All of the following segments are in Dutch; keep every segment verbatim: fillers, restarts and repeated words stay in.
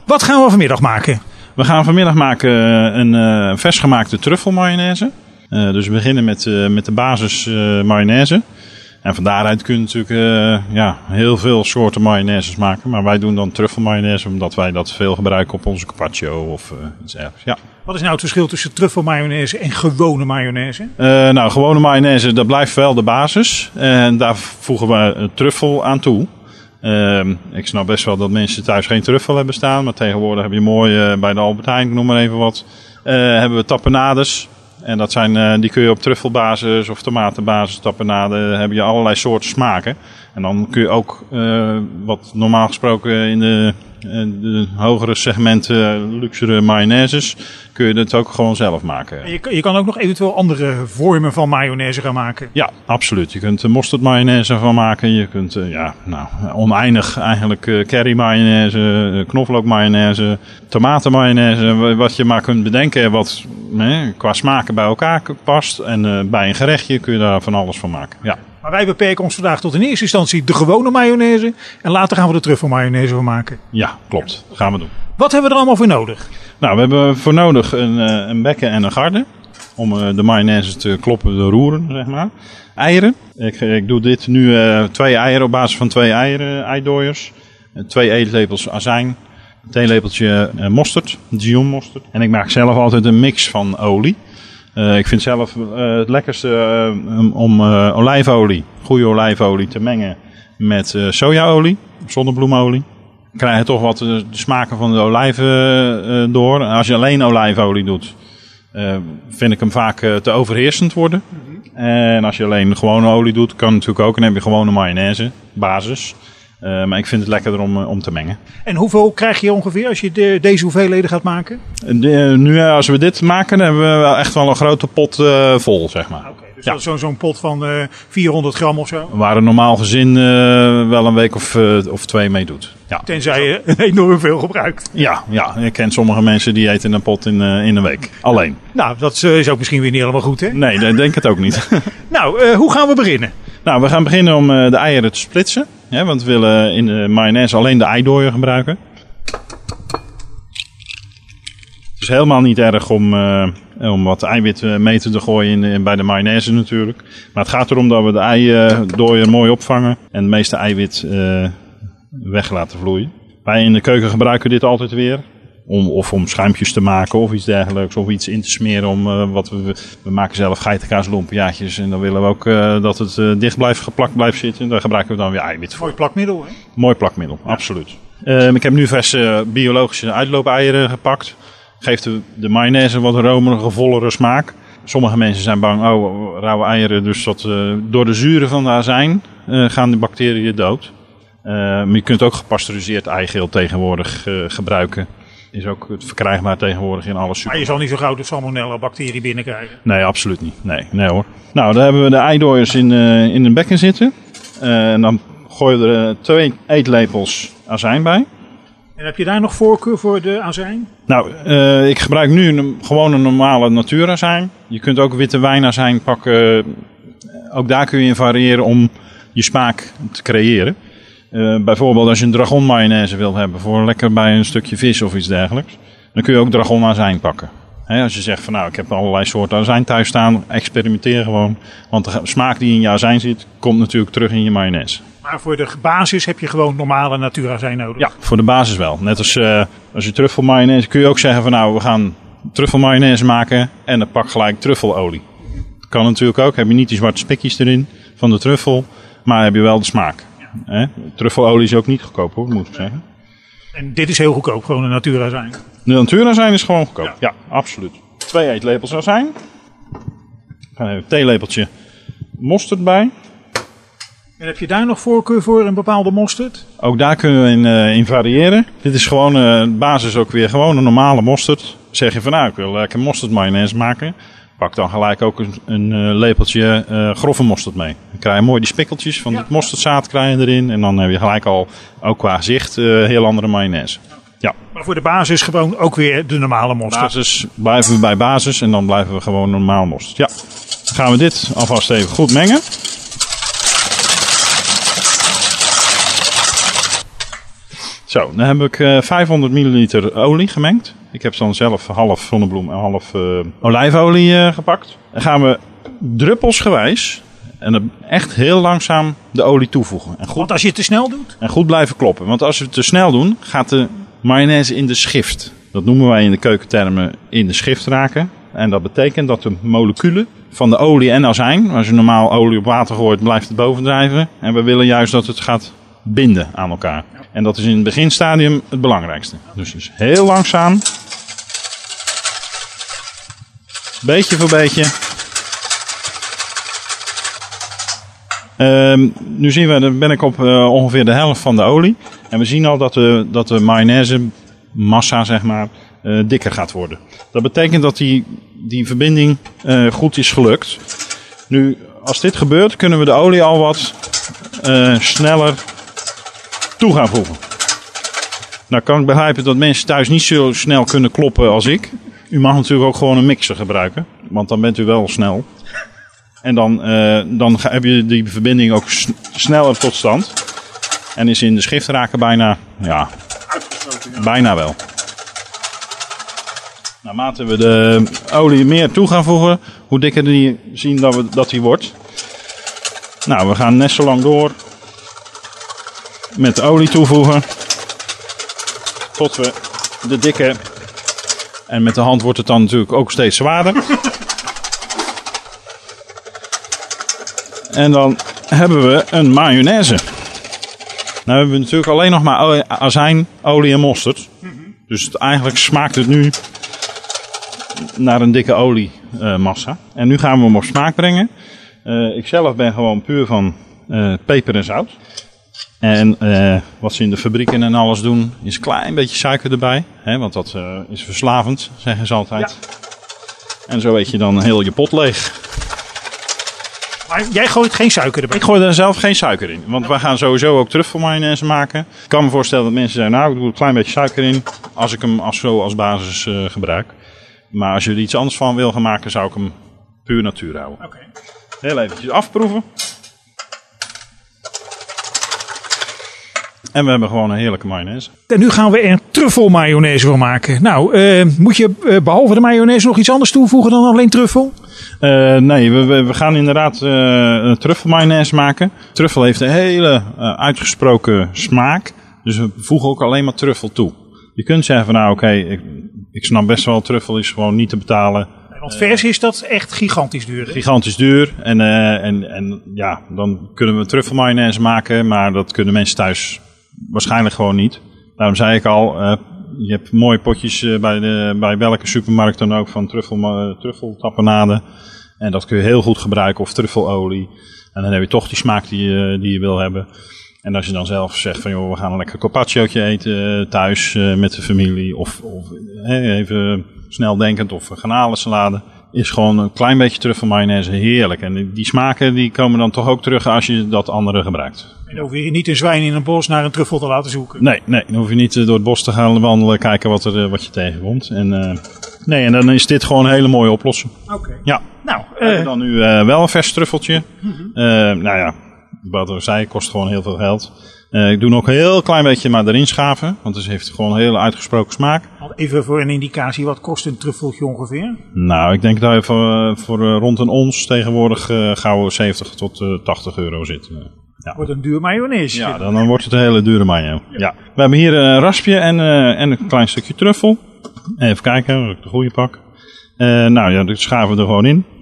Wat gaan we vanmiddag maken? We gaan vanmiddag maken een uh, versgemaakte truffelmayonaise. Uh, dus we beginnen met, uh, met de basis uh, mayonaise. En van daaruit kun je natuurlijk uh, ja, heel veel soorten mayonaises maken. Maar wij doen dan truffelmayonaise omdat wij dat veel gebruiken op onze carpaccio of uh, iets dergelijks. Ja. Wat is nou het verschil tussen truffelmayonaise en gewone mayonaise? Uh, nou, gewone mayonaise, dat blijft wel de basis. En daar voegen we truffel aan toe. Uh, ik snap best wel dat mensen thuis geen truffel hebben staan. Maar tegenwoordig heb je mooi uh, bij de Albert Heijn, ik noem maar even wat. Uh, hebben we tapenades. En dat zijn, uh, die kun je op truffelbasis of tomatenbasis, tapenade, heb je allerlei soorten smaken. En dan kun je ook, uh, wat normaal gesproken in de, uh, de hogere segmenten, luxere mayonaises, kun je het ook gewoon zelf maken. En je, je kan ook nog eventueel andere vormen van mayonaise gaan maken. Ja, absoluut. Je kunt uh, mosterd mayonaise van maken. Je kunt, uh, ja, nou, oneindig eigenlijk uh, curry mayonaise, uh, knoflook mayonaise, tomaten mayonaise, wat je maar kunt bedenken wat eh, qua smaken bij elkaar past. En uh, bij een gerechtje kun je daar van alles van maken. Ja. Maar wij beperken ons vandaag tot in eerste instantie de gewone mayonaise. En later gaan we de truffelmayonaise van maken. Ja, klopt. Dat gaan we doen. Wat hebben we er allemaal voor nodig? Nou, we hebben voor nodig een, een bekken en een garde. Om de mayonaise te kloppen, te roeren, zeg maar. Eieren. Ik, ik doe dit nu uh, twee eieren op basis van twee eieren, eidooiers. Twee eetlepels azijn. Een theelepeltje uh, mosterd, Dijon mosterd. En ik maak zelf altijd een mix van olie. Uh, ik vind zelf uh, het lekkerste uh, om uh, olijfolie, goede olijfolie te mengen met uh, sojaolie, zonnebloemolie. Dan krijg je toch wat de, de smaken van de olijven uh, door. En als je alleen olijfolie doet, uh, vind ik hem vaak uh, te overheersend worden. En als je alleen gewone olie doet, kan natuurlijk ook. En dan heb je gewone mayonaise, basis. Uh, maar ik vind het lekkerder om, om te mengen. En hoeveel krijg je ongeveer als je de, deze hoeveelheden gaat maken? De, nu als we dit maken, dan hebben we wel echt wel een grote pot uh, vol, zeg maar. Oké, dus ja. dat is zo'n zo'n pot van uh, vierhonderd gram of zo? Waar een normaal gezin uh, wel een week of, uh, of twee mee doet. Ja. Tenzij je enorm veel gebruikt. Ja, ja, ik ken sommige mensen die eten een pot in, uh, in een week. Alleen. Nou, dat is ook misschien weer niet helemaal goed, hè? Nee, ik denk het ook niet. Nou, uh, hoe gaan we beginnen? Nou, we gaan beginnen om uh, de eieren te splitsen. Ja, want we willen in de mayonaise alleen de eidooier gebruiken. Het is helemaal niet erg om, uh, om wat eiwit mee te gooien in, bij de mayonaise natuurlijk. Maar het gaat erom dat we de eidooier mooi opvangen en het meeste eiwit uh, weg laten vloeien. Wij in de keuken gebruiken dit altijd weer. Om, of om schuimpjes te maken of iets dergelijks. Of iets in te smeren. Om, uh, wat we, we maken zelf geitenkaaslumpjaatjes. En dan willen we ook uh, dat het uh, dicht blijft, geplakt blijft zitten. Daar gebruiken we dan weer eiwit voor. Mooi plakmiddel, hè? Mooi plakmiddel, ja. Absoluut. Uh, ik heb nu verse uh, biologische uitloopeieren gepakt. Geeft de, de mayonaise een wat romerige, vollere smaak. Sommige mensen zijn bang, oh, rauwe eieren. Dus dat, uh, door de zuren van de azijn uh, gaan de bacteriën dood. Uh, maar je kunt ook gepasteuriseerd eigeel tegenwoordig uh, gebruiken. Is ook verkrijgbaar tegenwoordig in alle supermarkten. Maar je zal niet zo gauw de salmonella-bacterie binnenkrijgen? Nee, absoluut niet. Nee, nee hoor. Nou, dan hebben we de eidooiers in, uh, in een bekken zitten. Uh, en dan gooien we er twee eetlepels azijn bij. En heb je daar nog voorkeur voor de azijn? Nou, uh, ik gebruik nu een, gewoon een normale natuurazijn. Je kunt ook witte wijnazijn pakken. Ook daar kun je in variëren om je smaak te creëren. Uh, bijvoorbeeld als je een dragon mayonaise wil hebben voor lekker bij een stukje vis of iets dergelijks. Dan kun je ook dragon azijn pakken. He, als je zegt van nou ik heb allerlei soorten azijn thuis staan, experimenteer gewoon. Want de smaak die in je azijn zit, komt natuurlijk terug in je mayonaise. Maar voor de basis heb je gewoon normale natuurazijn nodig? Ja, voor de basis wel. Net als uh, als je truffelmayonaise kun je ook zeggen van nou we gaan truffelmayonaise maken en dan pak gelijk truffelolie. Kan natuurlijk ook, heb je niet die zwarte spekjes erin van de truffel, maar heb je wel de smaak. Eh? Truffelolie is ook niet goedkoop hoor, moet ik zeggen. En dit is heel goedkoop, gewoon een natuurazijn? De natuurazijn is gewoon goedkoop, ja, ja absoluut. Twee eetlepels azijn. Gaan even een theelepeltje mosterd bij. En heb je daar nog voorkeur voor, een bepaalde mosterd? Ook daar kunnen we in, uh, in variëren. Dit is gewoon uh, basis ook weer gewoon een normale mosterd. Zeg je van nou ik wil lekker mosterd mayonaise maken. Pak dan gelijk ook een, een uh, lepeltje uh, grove mosterd mee. Dan krijg je mooi die spikkeltjes van ja. het mosterdzaad krijg je erin. En dan heb je gelijk al, ook qua zicht, uh, heel andere mayonaise. Ja. Maar voor de basis gewoon ook weer de normale mosterd? Basis blijven we bij basis en dan blijven we gewoon normaal mosterd. Ja. Dan gaan we dit alvast even goed mengen. Zo, dan heb ik uh, vijfhonderd milliliter olie gemengd. Ik heb dan zelf half zonnebloem en half uh, olijfolie uh, gepakt. Dan gaan we druppelsgewijs en dan echt heel langzaam de olie toevoegen. En goed, Want als je het te snel doet? En goed blijven kloppen. Want als we het te snel doen, gaat de mayonaise in de schift. Dat noemen wij in de keukentermen in de schift raken. En dat betekent dat de moleculen van de olie en azijn, als je normaal olie op water gooit, blijft het bovendrijven. En we willen juist dat het gaat binden aan elkaar. En dat is in het beginstadium het belangrijkste. Dus, dus heel langzaam. Beetje voor beetje. Uh, nu zien we, dan ben ik op uh, ongeveer de helft van de olie. En we zien al dat de, dat de mayonaise massa, zeg maar, uh, dikker gaat worden. Dat betekent dat die, die verbinding uh, goed is gelukt. Nu, als dit gebeurt, kunnen we de olie al wat uh, sneller toe gaan voegen. Nou kan ik begrijpen dat mensen thuis niet zo snel kunnen kloppen als ik. U mag natuurlijk ook gewoon een mixer gebruiken, want dan bent u wel snel. En dan, uh, dan heb je die verbinding ook s- sneller tot stand. En is in de schift raken bijna, ja, bijna wel. Naarmate we de olie meer toe gaan voegen, hoe dikker die zien dat, we, dat die wordt. Nou, we gaan net zo lang door met olie toevoegen. Tot we de dikke, en met de hand wordt het dan natuurlijk ook steeds zwaarder. En dan hebben we een mayonaise. Nou hebben we natuurlijk alleen nog maar azijn, olie en mosterd. Dus het, eigenlijk smaakt het nu naar een dikke oliemassa. Uh, en nu gaan we hem op smaak brengen. Uh, ik zelf ben gewoon puur van uh, peper en zout. En uh, wat ze in de fabrieken en alles doen, is een klein beetje suiker erbij. Hè, want dat uh, is verslavend, zeggen ze altijd. Ja. En zo eet je dan heel je pot leeg. Maar jij gooit geen suiker erbij? Ik gooi er zelf geen suiker in. Want we gaan sowieso ook truffelmayonaise maken. Ik kan me voorstellen dat mensen zeggen, nou ik doe een klein beetje suiker in. Als ik hem als zo als basis uh, gebruik. Maar als je er iets anders van wil gaan maken, zou ik hem puur natuur houden. Okay. Heel eventjes afproeven. En we hebben gewoon een heerlijke mayonaise. En nu gaan we er een truffelmayonaise van maken. Nou, uh, moet je uh, behalve de mayonaise nog iets anders toevoegen dan alleen truffel? Uh, nee, we, we, we gaan inderdaad uh, een truffelmayonaise maken. Truffel heeft een hele uh, uitgesproken smaak. Dus we voegen ook alleen maar truffel toe. Je kunt zeggen van nou oké, okay, ik, ik snap best wel, truffel is gewoon niet te betalen. Want vers is dat echt gigantisch duur. Hè? Gigantisch duur. En, uh, en, en ja, dan kunnen we truffelmayonaise maken. Maar dat kunnen mensen thuis waarschijnlijk gewoon niet. Daarom zei ik al, uh, je hebt mooie potjes uh, bij, de, bij welke supermarkt dan ook van truffel, uh, truffeltapenade. En dat kun je heel goed gebruiken, of truffelolie. En dan heb je toch die smaak die je, die je wil hebben. En als je dan zelf zegt van joh, we gaan een lekker carpacciootje eten thuis uh, met de familie. Of, of hey, even snel denkend, of garnalensalade. Is gewoon een klein beetje truffelmayonaise heerlijk. En die smaken die komen dan toch ook terug als je dat andere gebruikt. En dan hoef je niet een zwijn in een bos naar een truffel te laten zoeken. Nee, nee, dan hoef je niet door het bos te gaan wandelen, kijken wat, er, wat je tegenkomt. En, uh, nee, en dan is dit gewoon een hele mooie oplossing. Oké. Okay. Ja. Nou, uh, en dan nu uh, wel een vers truffeltje. Mm-hmm. Uh, nou ja, wat ik zei, kost gewoon heel veel geld. Uh, ik doe nog een heel klein beetje maar erin schaven, want het heeft gewoon een hele uitgesproken smaak. Even voor een indicatie, wat kost een truffeltje ongeveer? Nou, ik denk dat je voor, voor uh, rond een ons tegenwoordig uh, gauw zeventig tot uh, tachtig euro zit. Uh, ja. Wordt een duur mayonaise. Ja, dan, dan wordt het een hele dure mayo. Ja. Ja. We hebben hier een raspje en, uh, en een klein stukje truffel. Even kijken of ik de goede pak. Uh, nou ja, dat schaven we er gewoon in.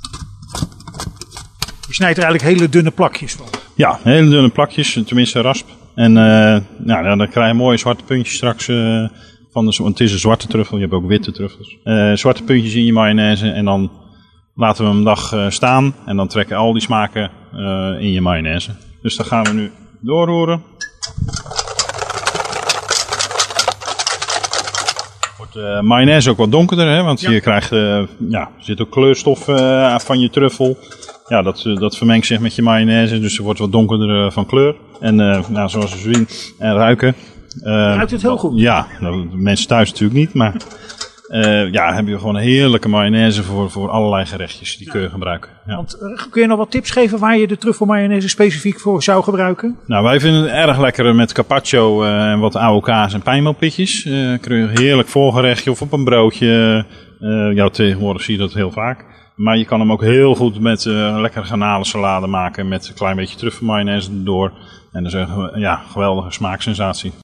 Je snijdt er eigenlijk hele dunne plakjes van. Ja, hele dunne plakjes, tenminste rasp. En uh, nou, dan krijg je mooie zwarte puntjes straks uh, van de, want het is een zwarte truffel, je hebt ook witte truffels. Uh, zwarte puntjes in je mayonaise en dan laten we hem een dag uh, staan en dan trekken al die smaken uh, in je mayonaise. Dus dan gaan we nu doorroeren. Wordt de uh, mayonaise ook wat donkerder, hè, want ja. je krijgt, uh, ja, er zit ook kleurstof uh, van je truffel. Ja, dat, dat vermengt zich met je mayonaise, dus het wordt wat donkerder uh, van kleur. En uh, nou, zoals we zien en ruiken. Uh, Ruikt het heel goed? Ja, nou, de mensen thuis natuurlijk niet, maar Uh, ja, heb je gewoon een heerlijke mayonaise voor, voor allerlei gerechtjes. Die kun je gebruiken. Ja. Want, uh, kun je nog wat tips geven waar je de truffelmayonaise specifiek voor zou gebruiken? Nou, wij vinden het erg lekker met carpaccio uh, en wat oude kaas en pijnmelpitjes. Uh, kun je een heerlijk voorgerechtje of op een broodje. Uh, ja, tegenwoordig zie je dat heel vaak. Maar je kan hem ook heel goed met uh, een lekkere garnalensalade maken met een klein beetje truffelmayonaise erdoor. En dat is een ja, geweldige smaaksensatie.